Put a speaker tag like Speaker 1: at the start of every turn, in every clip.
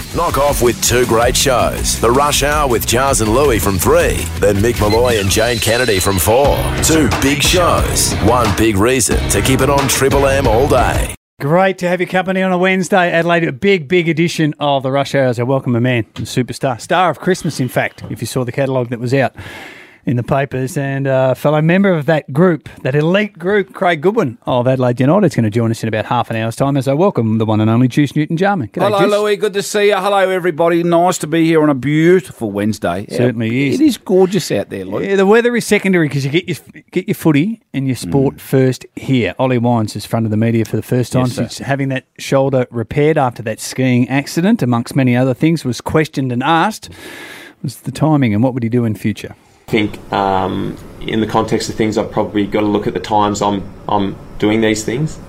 Speaker 1: Knock off with two great shows. The Rush Hour with Jars and Louie from 3. Then Mick Malloy and Jane Kennedy from 4. Two big shows. One big reason to keep it on Triple M all day.
Speaker 2: Great to have your company on a Wednesday, Adelaide. A big edition of the Rush Hour as I welcome a man, a superstar. Star of Christmas, in fact, if you saw the catalogue that was out in the papers. And a fellow member of that group, that elite group, Craig Goodwin of Adelaide United, is going to join us in about half an hour's time as I welcome the one and only Juice Newton-Jarman. G'day,
Speaker 3: Hello,
Speaker 2: Juice.
Speaker 3: Louie. Good to see you. Hello, everybody. Nice to be here on a beautiful Wednesday.
Speaker 2: Certainly is.
Speaker 3: It is gorgeous out there, Louie.
Speaker 2: Yeah, the weather is secondary because you get your footy and your sport first here. Ollie Wines is front of the media for the first time since having that shoulder repaired after that skiing accident, amongst many other things, was questioned and asked. Was the timing and what would he do in future?
Speaker 4: I think in the context of things, I've probably got to look at the times I'm doing these things.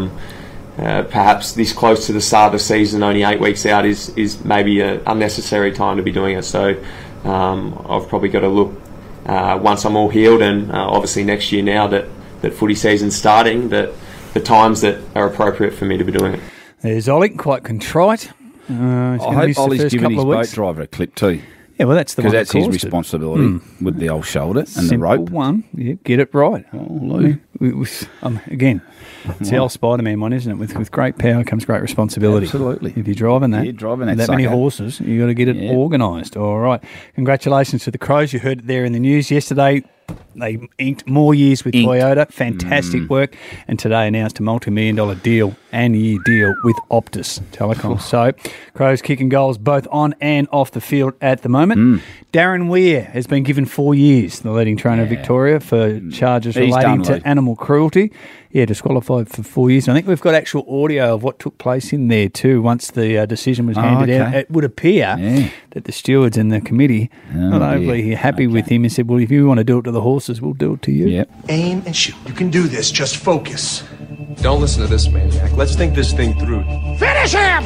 Speaker 4: Perhaps this close to the start of the season, only 8 weeks out, is maybe an unnecessary time to be doing it. So I've probably got to look once I'm all healed, and obviously next year now that footy season's starting, that the times that are appropriate for me to be doing it.
Speaker 2: There's Ollie, quite contrite.
Speaker 3: I hope Ollie's giving his boat driver a clip too.
Speaker 2: Yeah, well, that's the one
Speaker 3: because that's his
Speaker 2: caused
Speaker 3: responsibility with the old shoulder and
Speaker 2: Simple
Speaker 3: the rope.
Speaker 2: One, yeah, get it right.
Speaker 3: Oh, Louie.
Speaker 2: Again, it's the old Spider-Man one, isn't it? With great power comes great responsibility.
Speaker 3: Absolutely.
Speaker 2: If you're driving that,
Speaker 3: that
Speaker 2: many
Speaker 3: sucker.
Speaker 2: horses, you've got to get it organised. All right. Congratulations to the Crows. You heard it there in the news yesterday. They inked more years with Toyota. Fantastic work. And today announced a multi-million-dollar deal and year deal with Optus Telecom. So, Crows kicking goals both on and off the field at the moment. Darren Weir has been given 4 years, the leading trainer of Victoria, for charges relating to animal cruelty. Yeah, disqualified for 4 years. I think we've got actual audio of what took place in there too once the decision was handed out. It would appear that the stewards and the committee not overly happy with him and said, well, if you want to do it to the horses, we'll do it to you.
Speaker 3: Yep.
Speaker 5: Aim and shoot. You can do this. Just focus.
Speaker 6: Don't listen to this maniac. Let's think this thing through.
Speaker 5: Finish him!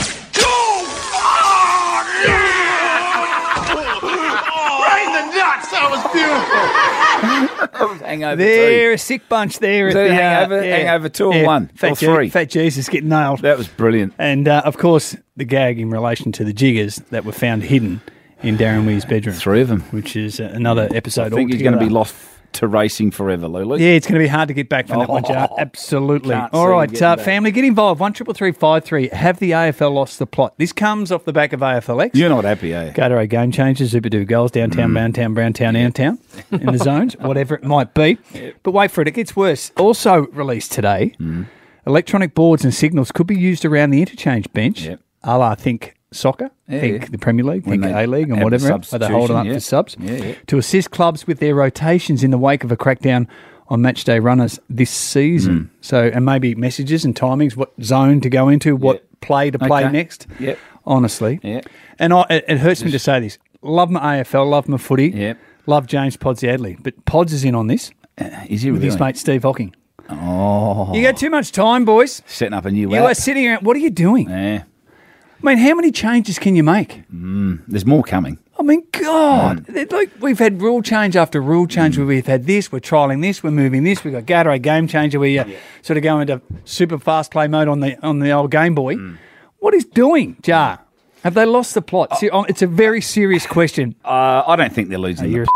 Speaker 5: Right in the nuts. That was beautiful.
Speaker 3: That was hangover
Speaker 2: They're a sick bunch there.
Speaker 3: Was
Speaker 2: at
Speaker 3: that
Speaker 2: the,
Speaker 3: hangover 2 or 1 or 3?
Speaker 2: Fat Jesus getting nailed.
Speaker 3: That was brilliant.
Speaker 2: And, of course, the gag in relation to the jiggers that were found hidden in Darren Weir's bedroom.
Speaker 3: 3 of them.
Speaker 2: Which is another episode
Speaker 3: I think he's going to be lost to racing forever, Lulu.
Speaker 2: Yeah, it's going to be hard to get back from that one, Jar. Absolutely. All right, family, get involved. 133353. Have the AFL lost the plot? This comes off the back of AFLX.
Speaker 3: You're not happy, are you?
Speaker 2: Gatorade Game Changers, Super Do Goals, Downtown, Browntown, Downtown, in the zones, whatever it might be. But wait for it, it gets worse. Also released today, electronic boards and signals could be used around the interchange bench, a la think soccer, think the Premier League, think A-League and whatever, where they hold them up for subs, to assist clubs with their rotations in the wake of a crackdown on match day runners this season. So, and maybe messages and timings, what zone to go into, what play to play next. Honestly. And it hurts me to say this. Love my AFL, love my footy, love James Pods Adley, but Pods is in on this.
Speaker 3: Is he
Speaker 2: with
Speaker 3: really?
Speaker 2: his mate Steve Hocking.
Speaker 3: Oh.
Speaker 2: You got too much time, boys.
Speaker 3: Setting up a new
Speaker 2: You are sitting around. What are you doing?
Speaker 3: Yeah.
Speaker 2: I mean, how many changes can you make?
Speaker 3: There's more coming.
Speaker 2: I mean, God, like we've had rule change after rule change where we've had this, we're trialling this, we're moving this, we've got Gatorade Game Changer where you sort of go into super fast play mode on the old Game Boy. What is doing, Jar? Have they lost the plot? See, it's a very serious question.
Speaker 3: I don't think they're losing.
Speaker 2: You're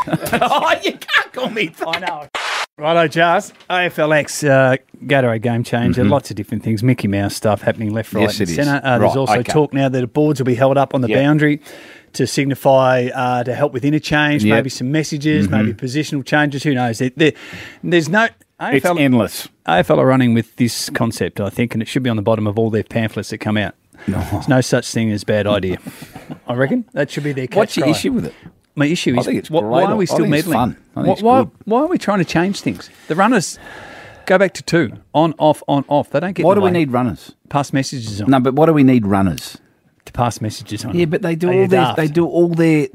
Speaker 3: you can't call me.
Speaker 2: I know. Righto, Jars. AFLX Gatorade Game Changer, lots of different things, Mickey Mouse stuff happening left, right and centre. There's also talk now that the boards will be held up on the boundary to signify, to help with interchange, maybe some messages, maybe positional changes, who knows. There's no... AFL,
Speaker 3: it's endless.
Speaker 2: AFL are running with this concept, I think, and it should be on the bottom of all their pamphlets that come out. There's no such thing as bad idea. I reckon that should be their catchphrase.
Speaker 3: What's your issue with it?
Speaker 2: My issue is,
Speaker 3: I think it's great.
Speaker 2: why are we still meddling?
Speaker 3: Fun.
Speaker 2: Why are we trying to change things? The runners go back to 2. On, off, on, off. They don't get
Speaker 3: Why do we need runners?
Speaker 2: Pass messages on.
Speaker 3: No, but why do we need runners?
Speaker 2: To pass messages on.
Speaker 3: Yeah, but they do all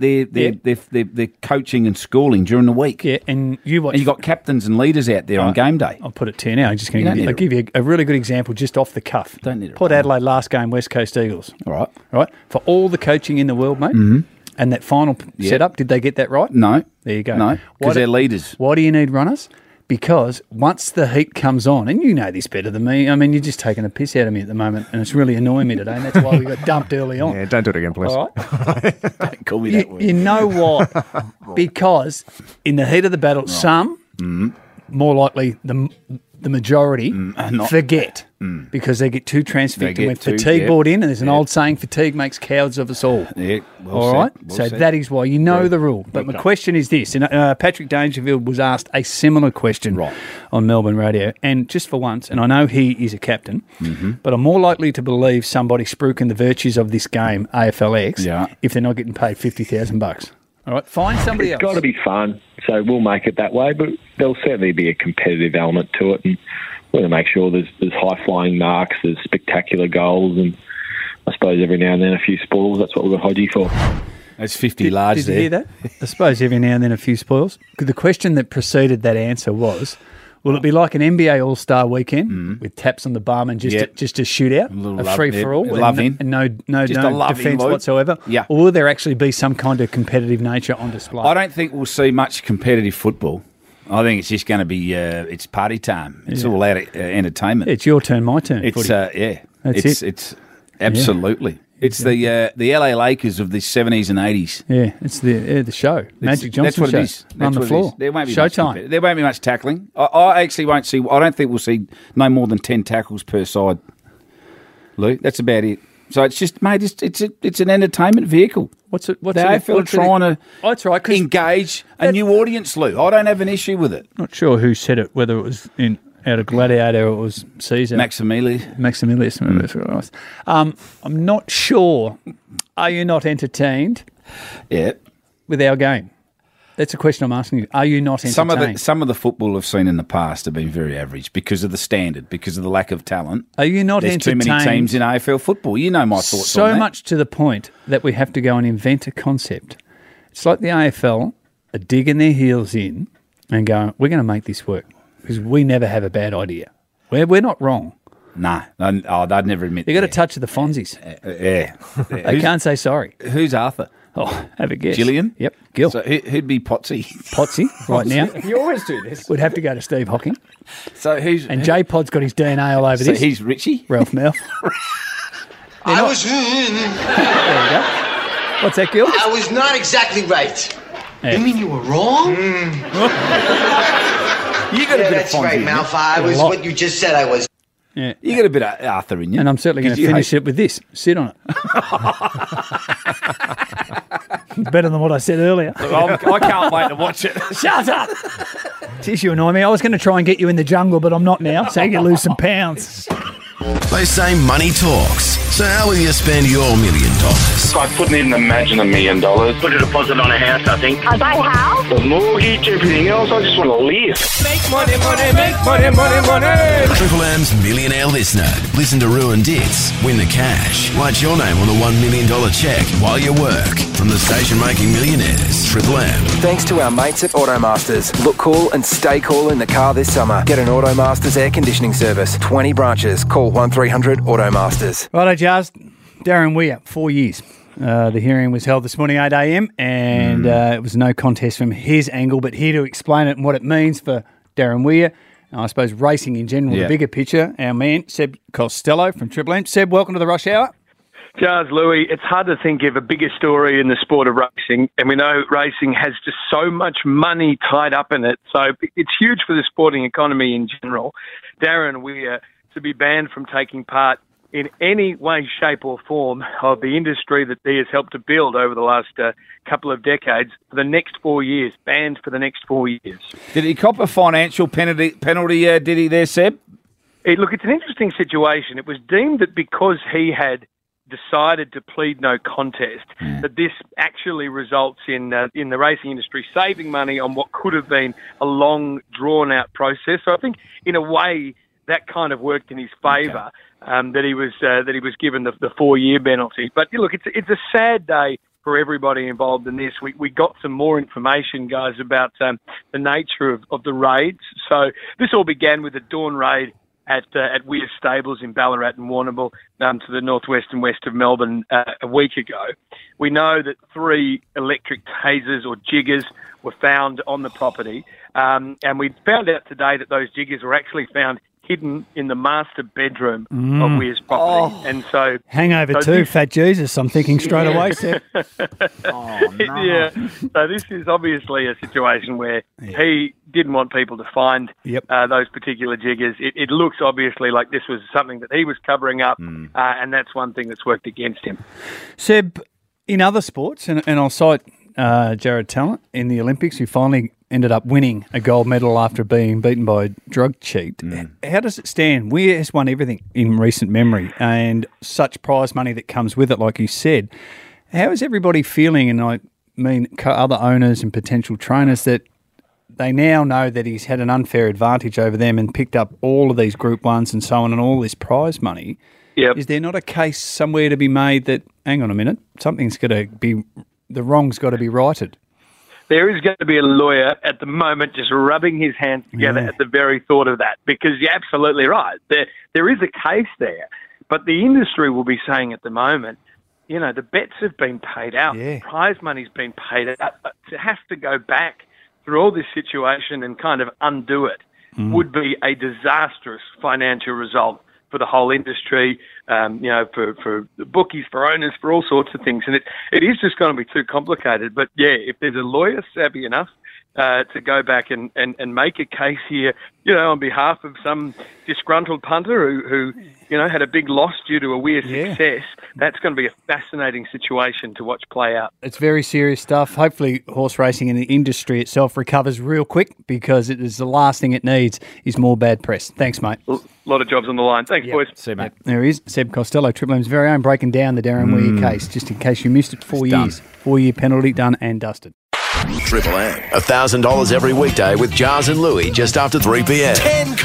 Speaker 3: their coaching and schooling during the week.
Speaker 2: Yeah, and you
Speaker 3: got captains and leaders out there on game day.
Speaker 2: I'll put it to you now. I'm just going to give you a really good example just off the cuff.
Speaker 3: Don't need it.
Speaker 2: Port Adelaide last game, West Coast Eagles.
Speaker 3: All
Speaker 2: right. For all the coaching in the world, mate. And that final setup, did they get that right?
Speaker 3: No.
Speaker 2: There you go.
Speaker 3: No, because they're leaders.
Speaker 2: Why do you need runners? Because once the heat comes on, and you know this better than me, I mean, you're just taking a piss out of me at the moment, and it's really annoying me today, and that's why we got dumped early on.
Speaker 7: Yeah, don't do it again, please.
Speaker 2: All right?
Speaker 3: Don't call me that word.
Speaker 2: You know what? Because in the heat of the battle, some, more likely the majority, forget because they get too transfixed. And when fatigue brought in, and there's an old saying, fatigue makes cowards of us all.
Speaker 3: Yeah, well
Speaker 2: all
Speaker 3: said,
Speaker 2: right?
Speaker 3: well
Speaker 2: So
Speaker 3: said.
Speaker 2: that is why you know the rule. But my question is this. And, Patrick Dangerfield was asked a similar question on Melbourne radio. And just for once, and I know he is a captain, but I'm more likely to believe somebody spruiking the virtues of this game, AFLX, if they're not getting paid $50,000. All right, find somebody else.
Speaker 8: It's got to be fun, so we'll make it that way, but there'll certainly be a competitive element to it, and we're going to make sure there's high-flying marks, there's spectacular goals, and I suppose every now and then a few spoils. That's what we've got Hodgie for.
Speaker 3: That's 50 large
Speaker 2: Did
Speaker 3: there.
Speaker 2: you hear that? I suppose every now and then a few spoils. The question that preceded that answer was, will it be like an NBA All-Star weekend with taps on the bum and just a shootout, a free-for-all, and no defence whatsoever?
Speaker 3: Yeah.
Speaker 2: Or will there actually be some kind of competitive nature on display?
Speaker 3: I don't think we'll see much competitive football. I think it's just going to be it's party time. It's all out entertainment.
Speaker 2: It's your turn, my turn.
Speaker 3: It's
Speaker 2: That's
Speaker 3: it's absolutely. It's the LA Lakers of the 70s and 80s.
Speaker 2: Yeah, it's the show. Magic Johnson
Speaker 3: That's what
Speaker 2: show.
Speaker 3: it is.
Speaker 2: On the floor.
Speaker 3: There won't be
Speaker 2: Showtime.
Speaker 3: There won't be much tackling. I actually won't see. I don't think we'll see no more than 10 tackles per side. Lou, that's about it. So it's just, mate. It's an entertainment vehicle.
Speaker 2: What's
Speaker 3: the AFL are trying to
Speaker 2: that's right,
Speaker 3: engage a new audience, Lou. I don't have an issue with it.
Speaker 2: Not sure who said it, whether it was out of Gladiator or it was Caesar. Maximilius. I'm not sure. Are you not entertained?
Speaker 3: Yeah.
Speaker 2: With our game? That's a question I'm asking you. Are you not entertained?
Speaker 3: Some of the football I've seen in the past have been very average because of the standard, because of the lack of talent.
Speaker 2: Are you not entertained?
Speaker 3: There's too many teams in AFL football. You know my thoughts on that.
Speaker 2: So much to the point that we have to go and invent a concept. It's like the AFL are digging their heels in and going, we're going to make this work because we never have a bad idea. We're not wrong.
Speaker 3: Nah. They'd never admit
Speaker 2: They've got a touch of the Fonzies.
Speaker 3: Yeah.
Speaker 2: They can't say sorry.
Speaker 3: Who's Arthur?
Speaker 2: Oh, have a guess.
Speaker 3: Gillian?
Speaker 2: Yep, Gil.
Speaker 3: So who'd be Potsy?
Speaker 2: Potsy, right now.
Speaker 7: You always do this.
Speaker 2: Would have to go to Steve Hocking.
Speaker 3: So who's...
Speaker 2: And J-Pod's got his DNA all over this.
Speaker 3: So he's Richie?
Speaker 2: Ralph Mouth.
Speaker 5: I was.
Speaker 2: There you go. What's that, Gil?
Speaker 5: I was not exactly right.
Speaker 2: Yeah.
Speaker 5: You mean you were wrong?
Speaker 3: You got a bit
Speaker 5: That's
Speaker 3: of Fonzie
Speaker 5: right,
Speaker 3: in you.
Speaker 5: Malfa. I was what you just said I was.
Speaker 2: Yeah.
Speaker 3: You got a bit of Arthur in you.
Speaker 2: And I'm certainly going to finish it with this. Sit on it. Better than what I said earlier.
Speaker 3: I can't wait to watch it.
Speaker 2: Shut up! Jeez, you annoy me. I was going to try and get you in the jungle, but I'm not now, so you can lose some pounds.
Speaker 1: They say money talks. So how will you spend your $1 million?
Speaker 9: I couldn't even imagine $1 million. Put a deposit on a house, I think.
Speaker 10: I buy a house?
Speaker 9: The mortgage, everything else, I just want to live.
Speaker 7: Make money, make money.
Speaker 1: Triple M's Millionaire Listener. Listen to Ruined Hits. Win the cash. Write your name on a $1 million cheque while you work. From the station making millionaires, Triple M.
Speaker 11: Thanks to our mates at Automasters. Look cool and stay cool in the car this summer. Get an Automasters air conditioning service. 20 branches. Call 1300 Automasters.
Speaker 2: Righto, Jars. Darren Weir, 4 years. The hearing was held this morning, 8 a.m, and it was no contest from his angle, but here to explain it and what it means for Darren Weir, and I suppose racing in general, the bigger picture, our man, Seb Costello from Triple M. Seb, welcome to the Rush Hour.
Speaker 12: Charles, Louis, it's hard to think of a bigger story in the sport of racing, and we know racing has just so much money tied up in it, so it's huge for the sporting economy in general. Darren Weir to be banned from taking part in any way, shape or form of the industry that he has helped to build over the last couple of decades for the next 4 years, banned for the next 4 years.
Speaker 3: Did he cop a financial penalty did he there, Seb?
Speaker 12: Look, it's an interesting situation. It was deemed that because he had decided to plead no contest, that this actually results in the racing industry saving money on what could have been a long, drawn-out process. So I think, in a way, that kind of worked in his favour. That he was given the 4-year penalty. But look, it's a sad day for everybody involved in this. We got some more information, guys, about the nature of the raids. So this all began with a dawn raid at Weir Stables in Ballarat and Warrnambool, to the northwest and west of Melbourne a week ago. We know that 3 electric tasers or jiggers were found on the property. And we found out today that those jiggers were actually found hidden in the master bedroom of Weir's property. And so
Speaker 2: Hangover too, Fat Jesus. I'm thinking straight away, Seb.
Speaker 12: Yeah. So this is obviously a situation where he didn't want people to find those particular jiggers. It looks obviously like this was something that he was covering up, and that's one thing that's worked against him.
Speaker 2: Seb, in other sports, and I'll cite Jared Talent in the Olympics, who finally ended up winning a gold medal after being beaten by a drug cheat. How does it stand? Weir has won everything in recent memory, and such prize money that comes with it, like you said. How is everybody feeling, and I mean other owners and potential trainers, that they now know that he's had an unfair advantage over them and picked up all of these Group 1s and so on and all this prize money?
Speaker 12: Yep.
Speaker 2: Is there not a case somewhere to be made that, hang on a minute, something's got to be, the wrong's got to be righted?
Speaker 12: There is going to be a lawyer at the moment just rubbing his hands together at the very thought of that, because you're absolutely right. There is a case there, but the industry will be saying at the moment, you know, the bets have been paid out, prize money's been paid out. To have to go back through all this situation and kind of undo it would be a disastrous financial result for the whole industry, you know, for the bookies, for owners, for all sorts of things. And it is just going to be too complicated. But, yeah, if there's a lawyer savvy enough to go back and make a case here, you know, on behalf of some disgruntled punter who you know, had a big loss due to a weird success, that's going to be a fascinating situation to watch play out.
Speaker 2: It's very serious stuff. Hopefully horse racing and the industry itself recovers real quick, because it is the last thing it needs is more bad press. Thanks, mate.
Speaker 12: A lot of jobs on the line. Thanks, boys.
Speaker 3: See you, mate.
Speaker 2: There he is, Seb Costello, Triple M's very own, breaking down the Darren Weir case, just in case you missed it. 4 years. 4-year penalty, done and dusted.
Speaker 1: Triple M, $1,000 every weekday with Jars and Louie just after 3 p.m.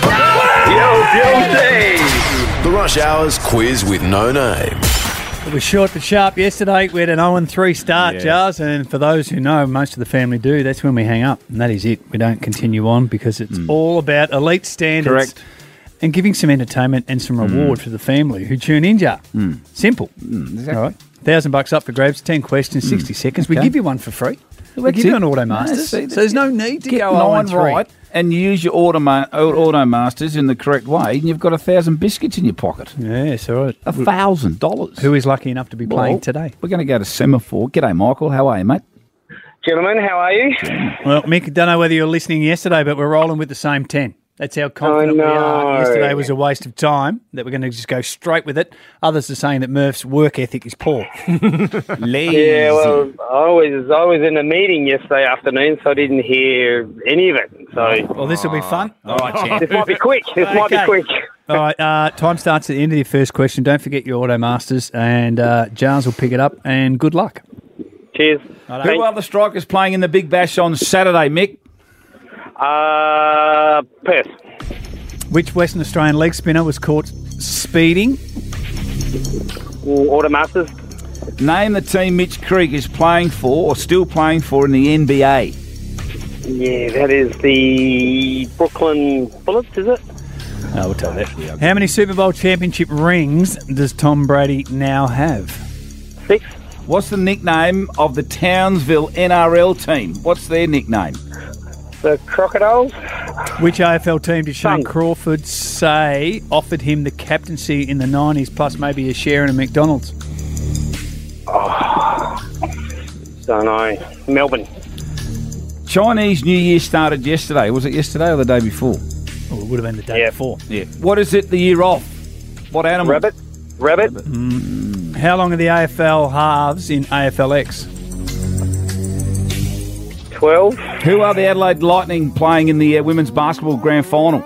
Speaker 1: The Rush Hour's quiz with no name.
Speaker 2: It was short but sharp yesterday. We had an 0-3 start, Jars, and for those who know, most of the family do, that's when we hang up, and that is it. We don't continue on because it's all about elite standards.
Speaker 3: Correct.
Speaker 2: And giving some entertainment and some reward for the family who tune in, Jar. Simple.
Speaker 3: Exactly.
Speaker 2: All right. $1,000 up for grabs, 10 questions, 60 seconds. We
Speaker 3: Okay.
Speaker 2: give you one for free. We
Speaker 3: That's
Speaker 2: give you
Speaker 3: it.
Speaker 2: an Automasters.
Speaker 3: No, see,
Speaker 2: so there's no need to
Speaker 3: get
Speaker 2: go
Speaker 3: 9
Speaker 2: 0-3.
Speaker 3: right and use your Automasters in the correct way, and you've got 1,000 biscuits in your pocket.
Speaker 2: Yes, all right.
Speaker 3: $1,000.
Speaker 2: Who is lucky enough to be playing today?
Speaker 3: We're going to go to Semaphore. G'day, Michael. How are you, mate?
Speaker 10: Gentlemen, how are you?
Speaker 2: Well, Mick, don't know whether you were listening yesterday, but we're rolling with the same 10. That's how confident we are. Yesterday was a waste of time, that we're going to just go straight with it. Others are saying that Murph's work ethic is poor.
Speaker 3: Lazy.
Speaker 10: Yeah, well, I was in a meeting yesterday afternoon, so I didn't hear any of it. So,
Speaker 2: well, this will be fun.
Speaker 3: All right, champ.
Speaker 10: This might be quick. Might be quick.
Speaker 2: All right, time starts at the end of your first question. Don't forget your Automasters, and Jars will pick it up, and good luck.
Speaker 10: Cheers.
Speaker 3: Who are the strikers playing in the Big Bash on Saturday, Mick?
Speaker 10: Perth.
Speaker 2: Which Western Australian leg spinner was caught speeding?
Speaker 10: Automasters.
Speaker 3: Name the team Mitch Creek is playing for, or still playing for, in the NBA.
Speaker 10: Yeah, that is the Brooklyn Bullets, is it?
Speaker 2: We'll tell that. How many Super Bowl championship rings does Tom Brady now have?
Speaker 10: 6.
Speaker 3: What's the nickname of the Townsville NRL team? What's their nickname?
Speaker 10: The Crocodiles.
Speaker 2: Which AFL team did Shane Crawford say offered him the captaincy in the 90s, plus maybe a share in a McDonald's?
Speaker 10: Don't know. Melbourne.
Speaker 3: Chinese New Year started yesterday. Was it yesterday or the day before?
Speaker 2: Oh, it would have been the day before.
Speaker 3: Yeah. What is it the year of? What animal?
Speaker 10: Rabbit.
Speaker 2: How long are the AFL halves in AFLX?
Speaker 10: 12.
Speaker 3: Who are the Adelaide Lightning playing in the women's basketball grand final?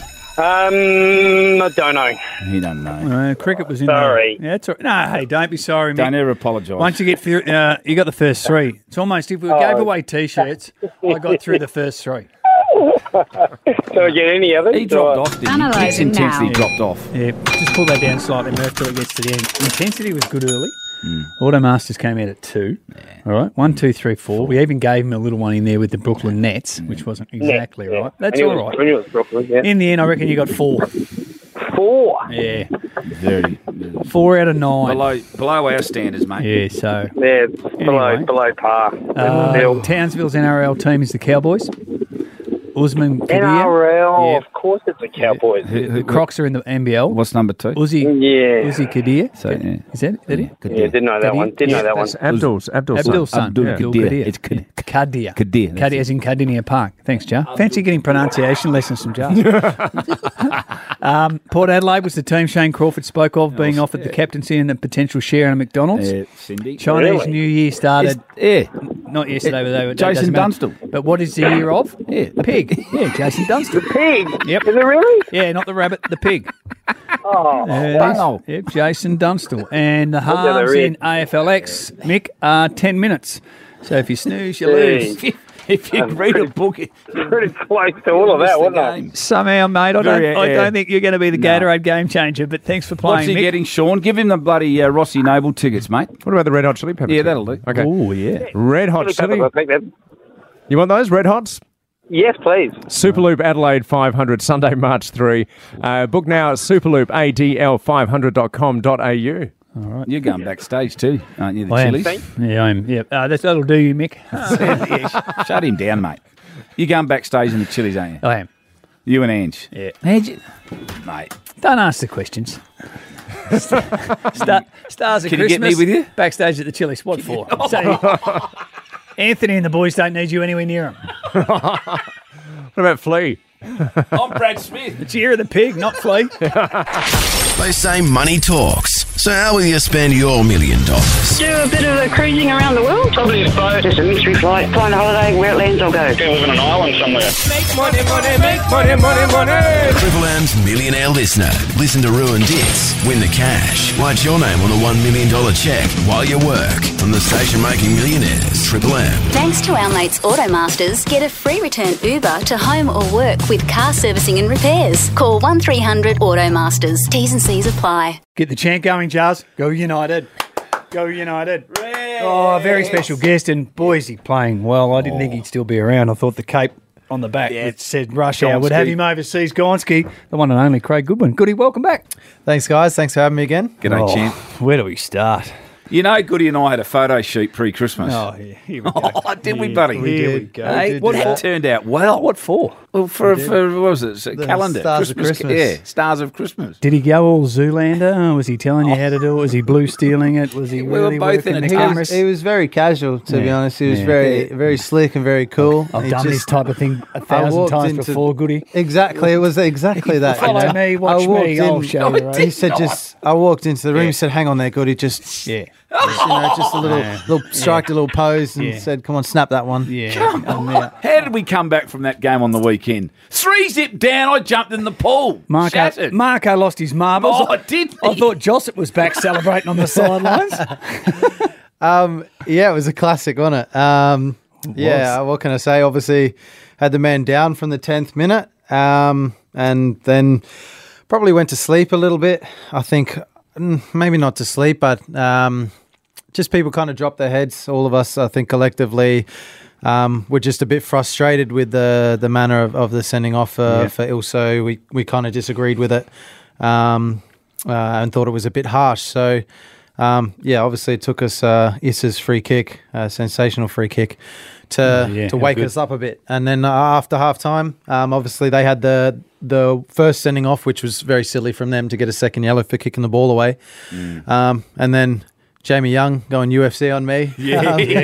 Speaker 10: I don't know.
Speaker 3: He doesn't know.
Speaker 2: Cricket was in
Speaker 10: Sorry.
Speaker 2: there. Yeah, it's all right. No, hey, don't be sorry,
Speaker 3: Don't
Speaker 2: Mick.
Speaker 3: ever apologise.
Speaker 2: Once you get through, you got the first 3. It's almost, if we gave away T-shirts, I got through the first 3.
Speaker 10: So we get any others?
Speaker 3: He dropped off, didn't he? His intensity dropped off.
Speaker 2: Yeah, just pull that down slightly, Murph, till it gets to the end. Intensity was good early. Automasters came out at 2. All right, 1, 2, 3, 4. We even gave him a little one in there with the Brooklyn Nets, which wasn't exactly right. That's all right.
Speaker 10: When it was Brooklyn, yeah.
Speaker 2: In the end, I reckon you got 4.
Speaker 10: 4?
Speaker 2: Yeah.
Speaker 3: Very
Speaker 2: 4 out of 9.
Speaker 3: below our standards, mate.
Speaker 2: Yeah, so.
Speaker 10: Yeah,
Speaker 2: Anyway.
Speaker 10: below par.
Speaker 2: Townsville's NRL team is the Cowboys. Usman Khadir.
Speaker 10: NRL, of course it's the Cowboys.
Speaker 2: The Crocs are in the NBL.
Speaker 3: What's number 2?
Speaker 2: Uzi Khadir.
Speaker 3: So, yeah.
Speaker 2: Is that it?
Speaker 10: Yeah, didn't know that one. Didn't know that one.
Speaker 13: Abdul's son.
Speaker 2: Abdul Khadir.
Speaker 3: It's
Speaker 2: Khadir.
Speaker 3: Khadir.
Speaker 2: As in Cardinia Park. Thanks, Jar. Fancy getting pronunciation lessons from Jar. Port Adelaide was the team Shane Crawford spoke of being offered the captaincy and a potential share in McDonald's.
Speaker 3: Cindy.
Speaker 2: Chinese New Year started.
Speaker 3: Not
Speaker 2: yesterday, but
Speaker 3: Jason Dunstall.
Speaker 2: But what is the year of?
Speaker 3: Yeah,
Speaker 2: the pig. Yeah, Jason Dunstall.
Speaker 10: The pig?
Speaker 2: Yep.
Speaker 10: Is it really?
Speaker 2: Yeah, not the rabbit, the pig.
Speaker 10: Oh,
Speaker 2: Yep, Jason Dunstall. And the halves in AFLX, Mick, are 10 minutes. So if you snooze, you lose.
Speaker 3: If you read a book,
Speaker 10: pretty close to all of that, wasn't I?
Speaker 2: Somehow, mate, I don't think you're going to be the Gatorade game changer, but thanks for playing,
Speaker 3: What's he
Speaker 2: Mick.
Speaker 3: getting, Sean? Give him the bloody Rossi Noble tickets, mate.
Speaker 13: What about the Red Hot Chili Peppers?
Speaker 3: Yeah, that'll do.
Speaker 13: Okay.
Speaker 2: Oh, yeah.
Speaker 13: Red Hot Chili.
Speaker 10: I think that.
Speaker 13: You want those Red Hots?
Speaker 10: Yes, please.
Speaker 13: Superloop Adelaide 500, Sunday, March 3. Book now at superloopADL500.com.au.
Speaker 2: All right.
Speaker 3: You're going backstage too, aren't you, the
Speaker 2: I am.
Speaker 3: Chili's?
Speaker 2: Yeah, I am. Yeah. That'll do you, Mick.
Speaker 3: Shut him down, mate. You're going backstage in the Chili's, aren't you?
Speaker 2: I am.
Speaker 3: You and Ange.
Speaker 2: Yeah.
Speaker 3: Ange, mate.
Speaker 2: Don't ask the questions. Stars of
Speaker 3: Can you
Speaker 2: Christmas.
Speaker 3: get me with you?
Speaker 2: Backstage at the Chili's. What for? So, Anthony and the boys don't need you anywhere near them.
Speaker 13: What about Flea?
Speaker 3: I'm Brad Smith.
Speaker 2: It's year of the pig, not Flea.
Speaker 1: They say money talks. So how will you spend your $1 million?
Speaker 14: Do a bit of cruising around the world.
Speaker 9: Probably a boat.
Speaker 14: Just a mystery flight. Find a holiday where it lands, I'll go.
Speaker 9: Go live on an island somewhere.
Speaker 7: Make money, money, make money, money, money.
Speaker 1: Triple M's Millionaire Listener. Listen to Ruin Dits. Win the cash. Write your name on a $1 million cheque while you work. From the station making millionaires, Triple M.
Speaker 15: Thanks to our mates Automasters, get a free return Uber to home or work with car servicing and repairs. Call 1300 Automasters. T's and C's apply.
Speaker 2: Get the chant going, Jars. Go United. Go United. Oh, a very special guest, and boy, is he playing well. I didn't think he'd still be around. I thought the cape on the back that said Rush Hour would have him overseas. Gonski, the one and only Craig Goodwin. Goody, welcome back.
Speaker 16: Thanks, guys. Thanks for having me again.
Speaker 3: G'day, champ.
Speaker 2: Where do we start?
Speaker 3: You know, Goody and I had a photo shoot pre-Christmas.
Speaker 2: Oh, yeah. Here we go.
Speaker 3: Oh, did we, buddy?
Speaker 2: Here we go.
Speaker 3: Hey, it turned out well.
Speaker 2: What for?
Speaker 3: Well, for what was it? A calendar.
Speaker 16: Stars of Christmas.
Speaker 3: Yeah, Stars of Christmas.
Speaker 2: Did he go all Zoolander? Was he telling you how to do it? Was he blue stealing it? Was he
Speaker 3: We were
Speaker 2: really
Speaker 3: both
Speaker 2: working
Speaker 3: in
Speaker 2: the
Speaker 3: it.
Speaker 2: cameras?
Speaker 16: He was very casual, to be honest. He was very slick and very cool.
Speaker 2: I've
Speaker 16: He
Speaker 2: done this
Speaker 16: just-
Speaker 2: type of thing
Speaker 16: I
Speaker 2: 1,000
Speaker 16: walked
Speaker 2: times
Speaker 16: into-
Speaker 2: before, Goody.
Speaker 16: Exactly. It was exactly that.
Speaker 2: Follow me, watch
Speaker 16: I walked
Speaker 2: me, I'll
Speaker 16: in-
Speaker 2: show you. Right?
Speaker 16: He said, I walked into the room, he said, hang on there, Goody, just,
Speaker 2: Yeah.
Speaker 16: just a little strike a little pose and
Speaker 2: Yeah.
Speaker 16: said, come on, snap that one.
Speaker 2: Yeah.
Speaker 3: How did we come back from that game on the weekend? 3-zip down, I jumped in the pool. Shattered.
Speaker 2: Marco lost his marbles.
Speaker 3: Oh, did he?
Speaker 2: I thought Joseph was back celebrating on the sidelines.
Speaker 16: Yeah, it was a classic, wasn't it? Yeah, what can I say? Obviously, had the man down from the 10th minute, and then probably went to sleep a little bit. I think maybe not to sleep, but just people kind of dropped their heads. All of us, I think, collectively, were just a bit frustrated with the manner of the sending off for Ilso. We kind of disagreed with it and thought it was a bit harsh. So. Obviously it took us Issa's free kick, sensational free kick, to wake us up a bit. And then after half time, obviously they had the first sending off, which was very silly from them to get a second yellow for kicking the ball away. And then Jamie Young going UFC on me.
Speaker 3: He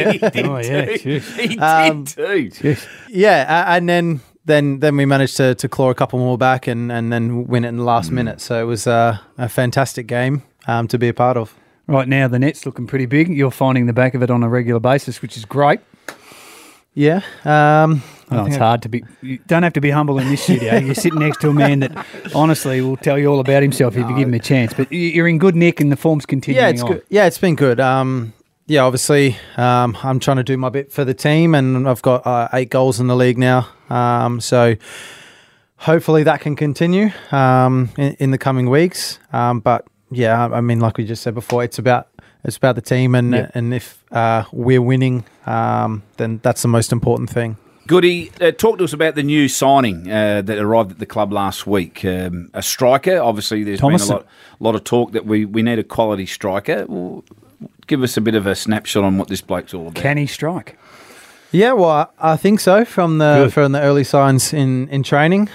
Speaker 3: did too.
Speaker 16: Yeah, and then we managed to claw a couple more back and then win it in the last minute. So it was a fantastic game to be a part of.
Speaker 2: Right now, the net's looking pretty big. You're finding the back of it on a regular basis, which is great.
Speaker 16: Yeah.
Speaker 2: It's hard to be. You don't have to be humble in this studio. You're sitting next to a man that honestly will tell you all about himself if you give him a chance. But you're in good nick and the form's continuing
Speaker 16: Yeah, it's
Speaker 2: on.
Speaker 16: good. Yeah, it's been good. Obviously, I'm trying to do my bit for the team, and I've got 8 goals in the league now. So hopefully that can continue in the coming weeks. But yeah, I mean, like we just said before, it's about the team, and if we're winning, then that's the most important thing.
Speaker 3: Goody, talk to us about the new signing that arrived at the club last week. A striker, obviously there's
Speaker 2: Thomason.
Speaker 3: been a lot of talk that we need a quality striker. Well, give us a bit of a snapshot on what this bloke's all about.
Speaker 2: Can he strike?
Speaker 16: Yeah, well, I think so from the early signs in training.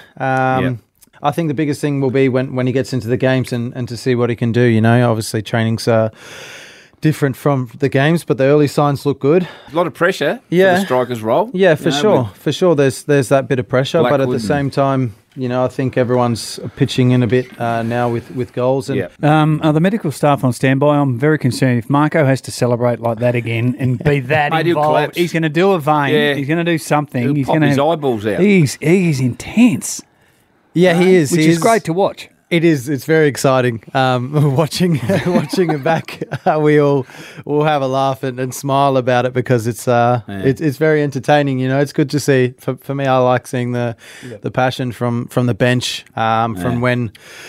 Speaker 16: I think the biggest thing will be when he gets into the games and to see what he can do. You know, obviously training's different from the games, but the early signs look good.
Speaker 3: A lot of pressure for the striker's role.
Speaker 16: Yeah, for sure. There's that bit of pressure, but at the same time, you know, I think everyone's pitching in a bit now with goals. And
Speaker 2: are the medical staff on standby? I'm very concerned if Marco has to celebrate like that again and be that involved. He's going to do a vein. Yeah. He's going to do something.
Speaker 3: He's going to pop his eyeballs out.
Speaker 2: He's intense.
Speaker 16: Yeah, he is.
Speaker 2: Which is great to watch.
Speaker 16: It is. It's very exciting. Watching him back, we all have a laugh and smile about it because it's very entertaining. You know, it's good to see. For me, I like seeing the passion from the bench from when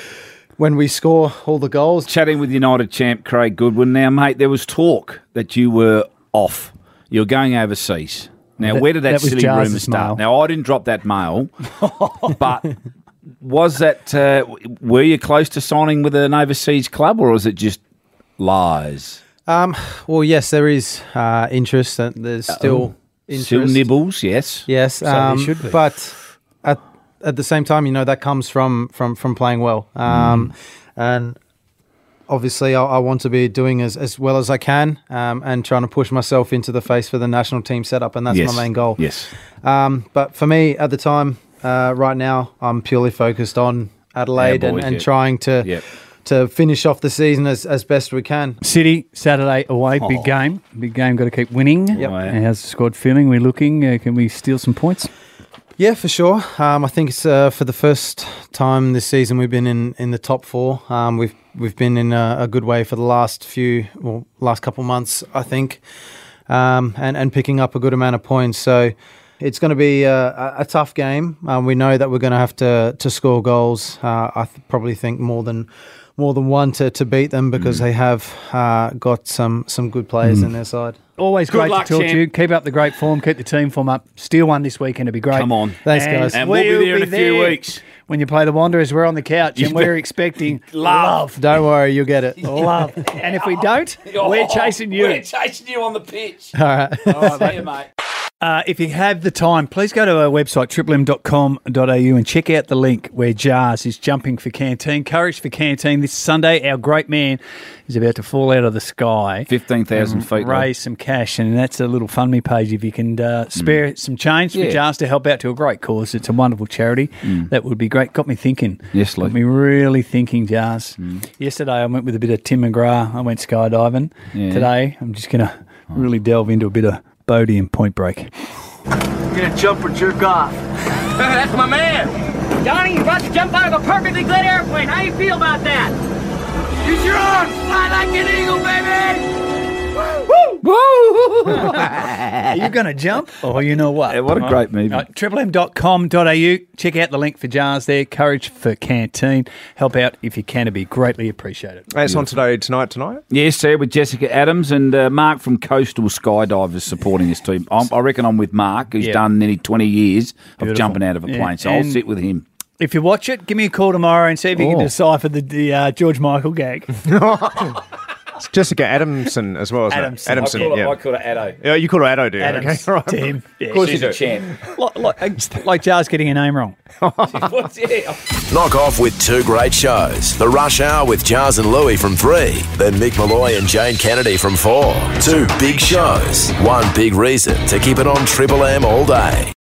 Speaker 16: we score all the goals.
Speaker 3: Chatting with United champ Craig Goodwin. Now, mate, there was talk that you were off. You were going overseas. Now, where did that silly rumour start? Now, I didn't drop that mail, but. Was that, were you close to signing with an overseas club or was it just lies?
Speaker 16: Well, yes, there is interest. There's still interest.
Speaker 3: Still nibbles, yes.
Speaker 16: Yes,
Speaker 2: so there should be.
Speaker 16: But at the same time, you know, that comes from playing well. And obviously I want to be doing as well as I can and trying to push myself into the face for the national team setup, and that's my main goal.
Speaker 3: Yes.
Speaker 16: But for me at the time, right now, I'm purely focused on Adelaide and trying to finish off the season as best we can.
Speaker 2: City, Saturday away, big game. Big game, got to keep winning.
Speaker 16: Yep.
Speaker 2: How's the squad feeling? We're looking. Can we steal some points?
Speaker 16: Yeah, for sure. I think it's for the first time this season we've been in the top four. We've been in a good way for the last couple months, I think, and picking up a good amount of points. So. It's going to be a tough game. We know that we're going to have to score goals. I probably think more than one to beat them because they have got some good players in their side.
Speaker 2: Always great to talk to you. Keep up the great form. Keep the team form up. Steal one this weekend. It'd be great.
Speaker 3: Come on.
Speaker 16: Thanks, guys.
Speaker 3: And we'll be there in a few weeks.
Speaker 2: When you play the Wanderers, we're on the couch and we're expecting love.
Speaker 16: Don't worry, you'll get it.
Speaker 2: Love. And if we don't, we're chasing you.
Speaker 3: We're chasing you on the pitch.
Speaker 16: All right.
Speaker 3: See you, mate.
Speaker 2: If you have the time, please go to our website, triplem.com.au, and check out the link where Jars is jumping for Canteen. Courage for Canteen this Sunday. Our great man is about to fall out of the sky.
Speaker 3: 15,000 feet.
Speaker 2: Raise some cash, and that's a little fund me page if you can spare some change for Jars to help out to a great cause. It's a wonderful charity. That would be great. Got me thinking.
Speaker 3: Yes, Lee.
Speaker 2: Got me really thinking, Jars. Yesterday I went with a bit of Tim McGrath. I went skydiving. Today I'm just going to really delve into a bit of Bodie and Point Break.
Speaker 17: You're gonna jump or jerk off.
Speaker 18: That's my man. Johnny, you're about to jump out of a perfectly good airplane. How you feel about that? Use your arms. Fly like an eagle, baby.
Speaker 2: Woo! Woo! Are you going to jump? Or you know what?
Speaker 3: Yeah, what a great movie.
Speaker 2: triplem.com.au. Check out the link for Jars there. Courage for Canteen. Help out if you can. It'd be greatly appreciated.
Speaker 13: It's on tonight?
Speaker 3: Yes, sir, with Jessica Adams and Mark from Coastal Skydivers supporting this team. I reckon I'm with Mark, who's done nearly 20 years of jumping out of a plane, so I'll sit with him.
Speaker 2: If you watch it, give me a call tomorrow and see if you can decipher the George Michael gag.
Speaker 13: It's Jessica Adamson as well, isn't it? Adamson,
Speaker 3: I call her Addo.
Speaker 13: Yeah, you call her Addo, do you?
Speaker 2: Adams,
Speaker 13: okay, right.
Speaker 2: Tim. Yeah,
Speaker 3: of course she's a champ.
Speaker 2: Like Jar's getting a name wrong.
Speaker 1: Knock off with two great shows. The Rush Hour with Jars and Louie from 3. Then Mick Malloy and Jane Kennedy from 4. Two big shows. One big reason to keep it on Triple M all day.